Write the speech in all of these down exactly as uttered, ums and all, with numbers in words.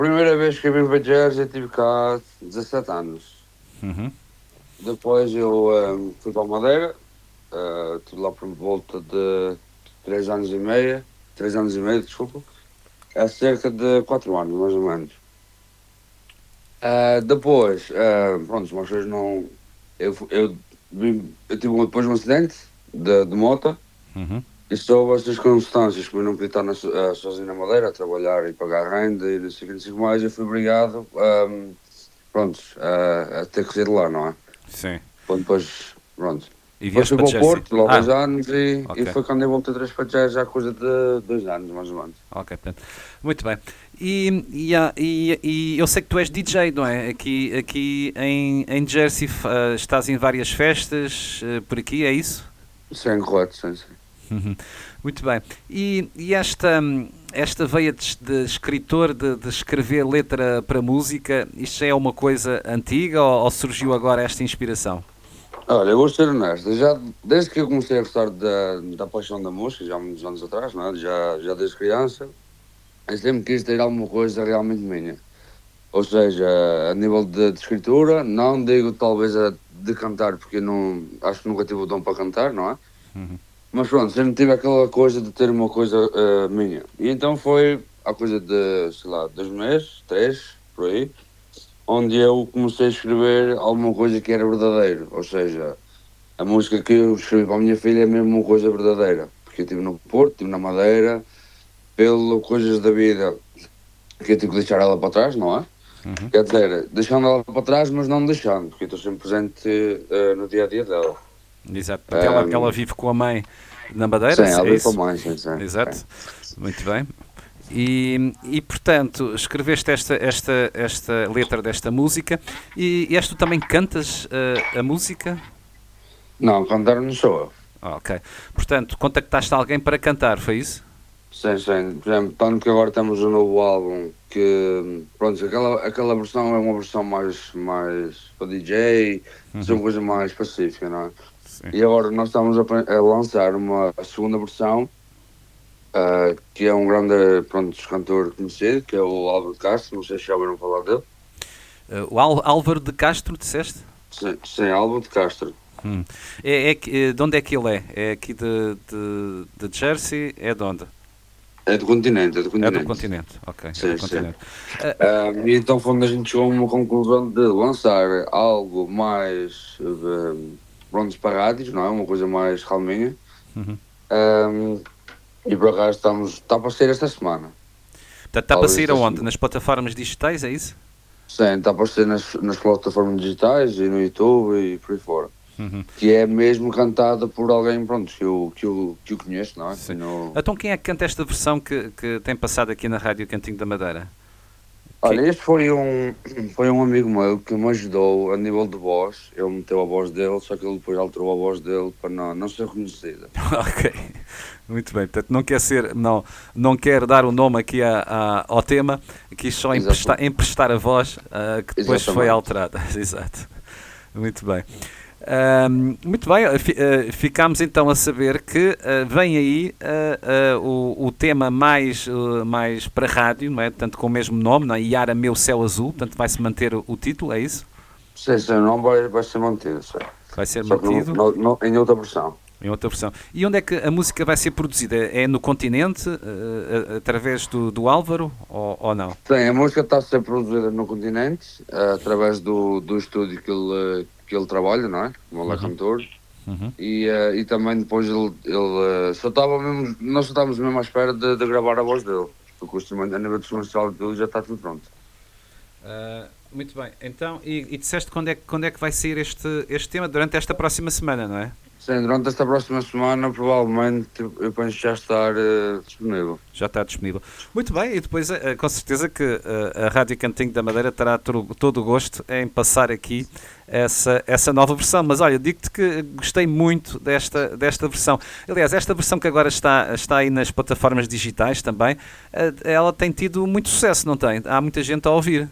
Primeira vez que eu vim para Jersey, eu tive cá dezassete anos. Uhum. Depois eu um, fui para a Madeira, uh, estive lá por volta de três anos e meio, três anos e meio, desculpa, há cerca de quatro anos, mais ou menos. Uh, depois, uh, pronto, as coisas não. Eu, fu- eu, vim- eu tive um- depois um acidente de, de moto Uhum. e sob as circunstâncias que eu não podia estar na, so- uh, sozinho na Madeira a trabalhar e pagar renda e não sei o que, não sei o que mais, eu fui obrigado um, pronto, a a ter que sair de lá, não é? Sim. Bom, depois, pronto. E Depois vieste fui para para o Jersey? Porto, lá Ah, dois anos, e, e ok. foi quando eu voltei três para já, já coisa de dois anos, mais ou menos. Ok, portanto, muito bem. E, e, há- e- e eu sei que tu és D J, não é? Aqui, aqui em, em Jersey ah, estás em várias festas ah, por aqui, é isso? Sim, correto, sim, sim. Uhum. Muito bem. E, e esta, hum, esta veia de, de escritor, de, de escrever letra para música, isto já é uma coisa antiga ou, ou surgiu agora esta inspiração? Olha, eu vou ser honesto, já, desde que eu comecei a gostar da, da paixão da música, já há muitos anos atrás, não é? já, já desde criança, eu sempre quis ter alguma coisa realmente minha. Ou seja, a nível de, de escritura, não digo talvez a de cantar, porque eu não, acho que nunca tive o dom para cantar, não é? Uhum. Mas pronto, sempre tive aquela coisa de ter uma coisa eh, minha. E então foi há coisa de, sei lá, dois meses, três, por aí, onde eu comecei a escrever alguma coisa que era verdadeiro. Ou seja, a música que eu escrevi para a minha filha é mesmo uma coisa verdadeira. Porque eu estive no Porto, estive na Madeira, pelo coisas da vida que eu tive que deixar ela para trás, não é? Uhum. Quer dizer, deixando ela para trás, mas não deixando, porque eu estou sempre presente eh, no dia a dia dela. Exato. Portanto, ela, ela Ahm, vive com a mãe na Madeira, sim, ela é veio para isso? mais, sim, sim, sim. Exato. Muito bem. E, e portanto, escreveste esta, esta, esta letra desta música e, e és tu também cantas uh, a música? Não, cantar não sou eu. Ah, ok. Portanto, contactaste alguém para cantar, foi isso? Sim, sim. Por exemplo, tanto que agora temos um novo álbum que, pronto, aquela, aquela versão é uma versão mais, mais para D J, é Uhum. uma coisa mais pacífica, não é? Sim. E agora nós estamos a, pe- a lançar uma segunda versão, ah, que é um grande, pronto, cantor conhecido, que é o Álvaro Castro, não sei se já ouviram falar dele. Uh, o Al- Álvaro de Castro, disseste? Sim, sim, Álvaro de Castro. Hum. É, é, que- eh, de onde é que ele é? É aqui de, de, de Jersey? É de onde? É do continente, é do É do continente. continente, ok, é do Sim, sim. continente. Ah, Ah, e então foi onde a gente chegou a uma conclusão de lançar algo mais, eh, pronto, para rádios, não é? Uma coisa mais calminha. uhum. Um, e por acaso estamos, está para sair esta semana. Portanto, está para Talvez sair esta aonde? semana. Nas plataformas digitais, é isso? Sim, está para sair nas, nas plataformas digitais e no YouTube e por aí fora. Uhum. Que é mesmo cantada por alguém, pronto, que eu, que eu, que eu conheço, não é? Que Sim. no... Então quem é que canta esta versão que, que tem passado aqui na Rádio Cantinho da Madeira? Que... Olha, este foi um, foi um amigo meu que me ajudou a nível de voz. Ele meteu a voz dele, só que ele depois alterou a voz dele para não, não ser reconhecida. Ok, muito bem. Portanto, não quer ser, não, não quer dar o nome aqui a, a- ao tema, quis só Exato, emprestar, emprestar a voz ah, que depois foi exatamente. alterada. Exato. Muito bem. Ahm, muito bem, fi- ah, ficámos então a saber que ah, vem aí ah, ah, o, o tema mais, ah, mais para rádio, não é? Portanto, com o mesmo nome, não é? Iara Meu Céu Azul, portanto vai-se manter o, o título, é isso? Sim, sim, não vai, vai ser mantido, sim. Vai ser Só que não, mantido não, não- em outra versão. em outra versão. E onde é que a música vai ser produzida? É no continente, ah, ah, através do, do Álvaro, ou, ou não? Sim, a música está a ser produzida no continente, eh, através do, do estúdio que ele, que ele trabalha, não é? Como ele é Uhum, cantor. uhum. E, eh, e também depois ele, ele eh, só estava mesmo, nós só estávamos mesmo à espera de, de gravar a voz dele. Porque o instrumento, a nível de instrumental dele já está tudo pronto. Ah, muito bem, então, e, e disseste quando é, que- quando é que vai sair este, este tema? Durante esta próxima semana, não é? Sim, durante esta próxima semana provavelmente eu penso já estar eh, disponível. Já está disponível. Muito bem, e depois ah, com certeza que ah, a Rádio Cantinho da Madeira terá todo, todo o gosto em passar aqui essa, essa nova versão. Mas olha, digo-te que gostei muito desta, desta versão. Aliás, esta versão que agora está, está aí nas plataformas digitais também, ah, ela tem tido muito sucesso, não tem? Há muita gente a ouvir.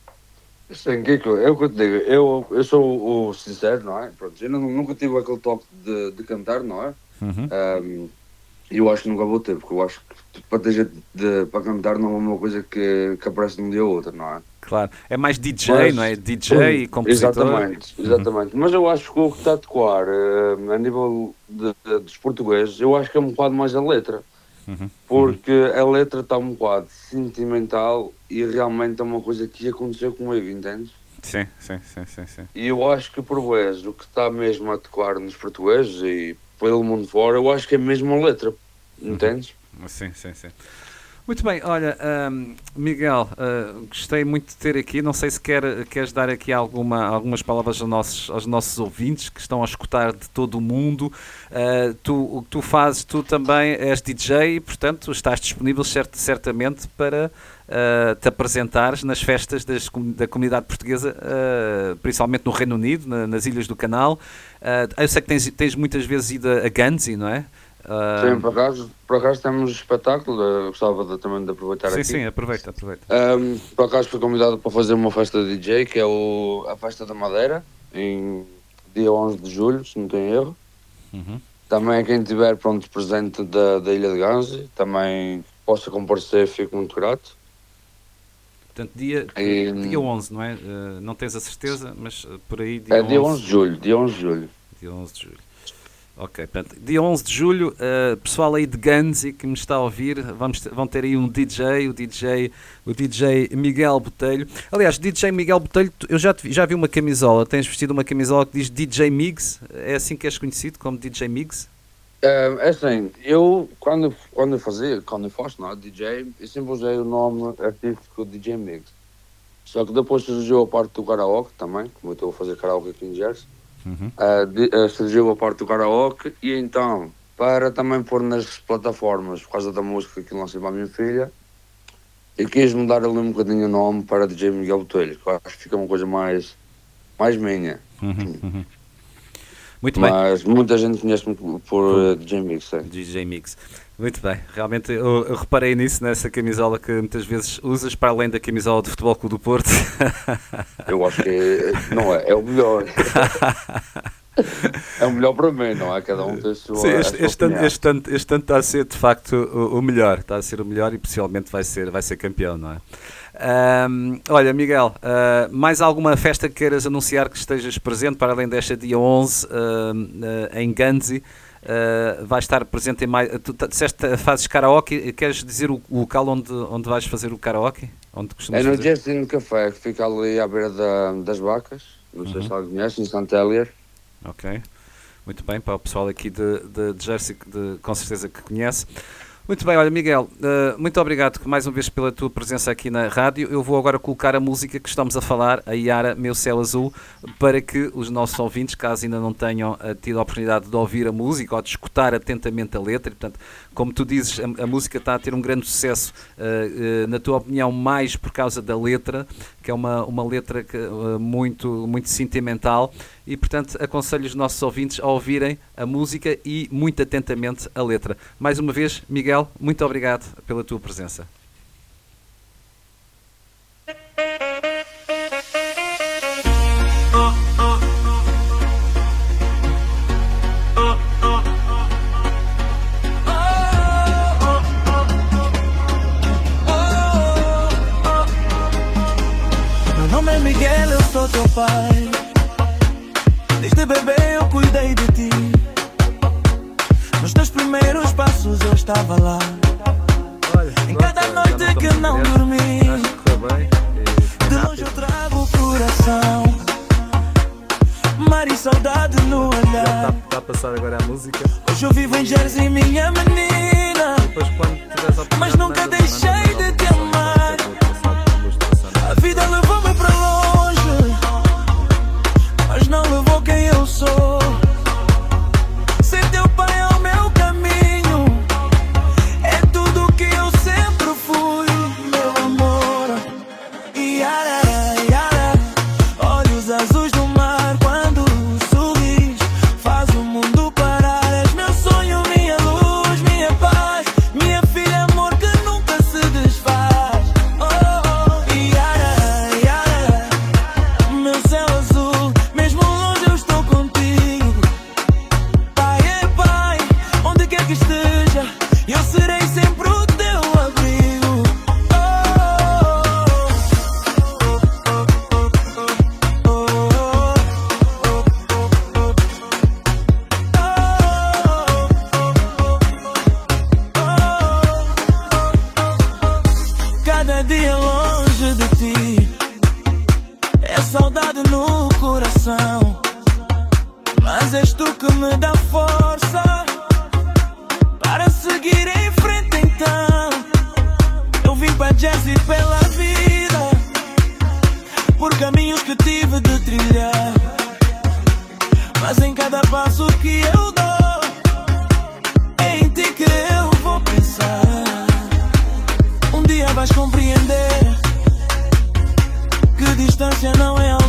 Sim, Kiko, eu que te digo, eu, eu sou o, o sincero, não é? Pronto, eu não- nunca tive aquele toque de, de cantar, não é? Uhum. Ahm, E eu acho que nunca vou ter, porque eu acho que para ter gente de, para cantar não é uma coisa que, que aparece de um dia ou outro, não é? Claro, é mais D J, Mas, não é? D J e compositor. Exatamente, exatamente. Uhum. Mas eu acho que o que está a tocar uh, a nível de, de, dos portugueses, eu acho que é um bocado mais a letra. Uhum. Porque a letra está um bocado sentimental e realmente é uma coisa que aconteceu comigo, entendes? Sim, sim, sim, sim, sim. E eu acho que por vezes o que está mesmo a tocar nos portugueses e pelo mundo fora, eu acho que é mesmo a letra, entendes? Uhum. Sim, sim, sim. Muito bem, olha, um, Miguel, uh, gostei muito de ter aqui. Não sei se quer, queres dar aqui alguma, algumas palavras aos nossos, aos nossos ouvintes que estão a escutar de todo o mundo. Uh, tu, o que tu fazes, tu também és D J e, portanto, estás disponível cert, certamente para uh, te apresentares nas festas das, da comunidade portuguesa, uh, principalmente no Reino Unido, na, nas Ilhas do Canal. Uh, eu sei que tens, tens muitas vezes ido a Guernsey, não é? Sim, por acaso, por acaso temos espetáculo, eu gostava de, também de aproveitar sim, aqui. Sim, sim, aproveita, aproveita. Um, por acaso fui convidado para fazer uma festa de D J, que é o, a Festa da Madeira, em dia onze de julho, se não tenho erro. Uhum. Também quem tiver pronto presente da, da Ilha de Guernsey, também possa comparecer, fico muito grato. Portanto, dia, e, dia onze, não é? Uh, não tens a certeza, mas uh, por aí dia é onze. dia onze de julho, dia onze de julho. Dia onze de julho. Ok, portanto, dia onze de julho, uh, pessoal aí de Guernsey que me está a ouvir, vamos ter, vão ter aí um D J, o D J, o D J Miguel Botelho. Aliás, D J Miguel Botelho, eu já, te, já vi uma camisola, tens vestido uma camisola que diz D J Migs, é assim que és conhecido, como D J Migs? É, é assim, eu quando, quando eu fazia, quando eu faço, não, D J, eu sempre usei o nome artístico D J Migs. Só que depois surgiu a parte do karaoke também, como eu estou a fazer karaoke aqui em Jersey. Uhum. Uh, de, uh, surgiu a parte do karaoke e então, para também pôr nas plataformas, por causa da música que lancei para a minha filha, eu quis mudar ali um bocadinho o nome para D J Miguel Botelho, que eu acho que fica uma coisa mais, mais minha. Uhum. Uhum. Muito Mas bem. muita gente conhece-me por uh, D J Mix. É. D J Mix. Muito bem, realmente eu, eu reparei nisso, nessa camisola que muitas vezes usas, para além da camisola do Futebol Clube do Porto. Eu acho que não é, é o melhor. É o melhor para mim, não é? Cada um tem a sua. Sim, este, sua este, ano, este, ano, este ano está a ser de facto o, o melhor, está a ser o melhor e possivelmente vai ser, vai ser campeão, não é? Um, olha, Miguel, uh, mais alguma festa que queiras anunciar que estejas presente, para além desta dia onze uh, uh, em Guernsey? Uh, vais estar presente em mais. Tu disseste, fazes karaoke, queres dizer o, o local onde, onde vais fazer o karaoke? Onde é no fazer? Justin Café, que fica ali à beira da, das vacas, não sei uhum. se alguém conhece, em Santa Hélia. Ok, muito bem, para o pessoal aqui de, de, de Jersey, de, com certeza que conhece. Muito bem, olha, Miguel, uh, muito obrigado mais uma vez pela tua presença aqui na rádio. Eu vou agora colocar a música que estamos a falar, a Yara, Meu Céu Azul, para que os nossos ouvintes, caso ainda não tenham uh, tido a oportunidade de ouvir a música ou de escutar atentamente a letra, e, portanto, como tu dizes, a, a música está a ter um grande sucesso, uh, uh, na tua opinião, mais por causa da letra, que é uma, uma letra que, uh, muito, muito sentimental, e, portanto, aconselho os nossos ouvintes a ouvirem a música e muito atentamente a letra. Mais uma vez, Miguel, muito obrigado pela tua presença. Meu nome é Miguel, eu sou teu pai. Desde bebê eu cuidei de ti. Nos teus primeiros passos eu estava lá. Olha, em cada noite que não dormi, de longe eu trago o coração, mar e saudade no olhar. Já está, está a passar agora a música. Hoje eu vivo em Jersey, minha menina, mas nunca deixei de te amar. A vida levou-me para longe, mas não levou quem eu sou. Ser teu pai é o meu caminho, é tudo que eu sempre fui, meu amor. Yara, Yara, olhos azuis do mar quando sorris, faz o mundo parar. És meu sonho, minha luz, minha paz, minha filha, amor que nunca se desfaz. saudade no coração, mas és tu que me dá força para seguir em frente. Então eu vim para jazz e pela vida, por caminhos que tive de trilhar, mas em cada passo que eu dou, é em ti que eu vou pensar. Um dia vais compreender que distância não é